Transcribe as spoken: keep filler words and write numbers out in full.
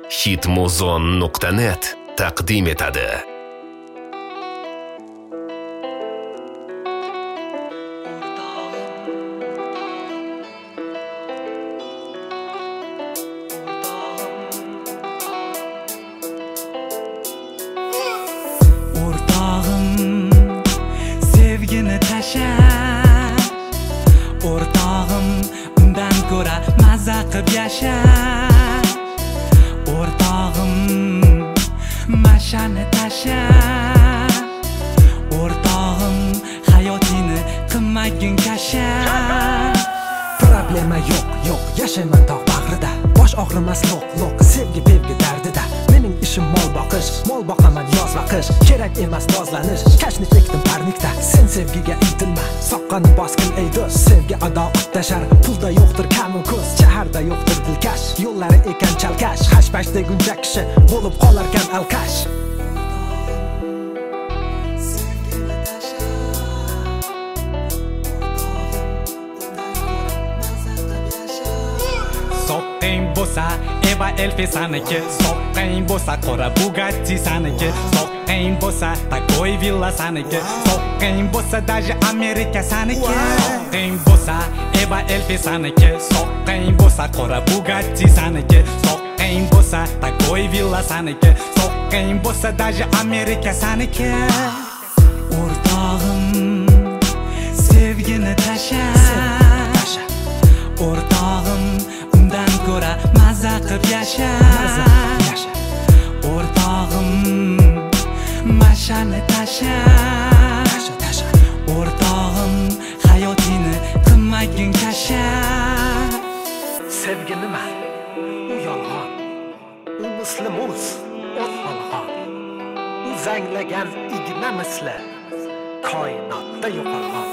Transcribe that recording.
hitmuzon nuqta net taqdim etadi. O'rtog'im, undan ko'ra mazza qilib yasha. O'rtog'im, mashani tasha. O'rtog'im, hayotingni qilmagin kasha. Problema yo'q, yo'q, yashayman tog' bag'rida. Bosh og'rimas loq, loq, sevgi sevgi dardida. Mening ishim mol boqish, mol boqaman yoz va qish. Kerak emas nozlanish, kashni chekdim parnikda. Sen sevgiga intilma, soqqani bosgin ey do'st. Sevgi ado tashar, pulda yo'qdir kamun ko'z, shaharda yo'qdir dilkash. Yo'llari ekan chalkash, hash-pash deguncha kishi bo'lib qolarkan alkash. Soqqing bo'lsa, Eva Elfi saniki. Soqqing bo'lsa, qora Bugatti saniki. Soqqing bo'lsa, takoy villa saniki. Soqqing bo'lsa, даже Amerika saniki. Soqqing bo'lsa, Eva Elfi saniki. Soqqing bo'lsa, qora Bugatti saniki. Soqqing bo'lsa, takoy villa saniki. Soqqing bo'lsa, даже Amerika saniki. O'rtog'im, sevgini tasha. O'rtog'im, undan ko'ra mazza qilib yasha. O'rtog'im, mashani tasha. O'rtog'im, hayotingni qilmagin kasha. Sevgi nima? U yolg'on. U misli muz, o't olg'on. U zanglagan igna misli koinotda yo'qolgan.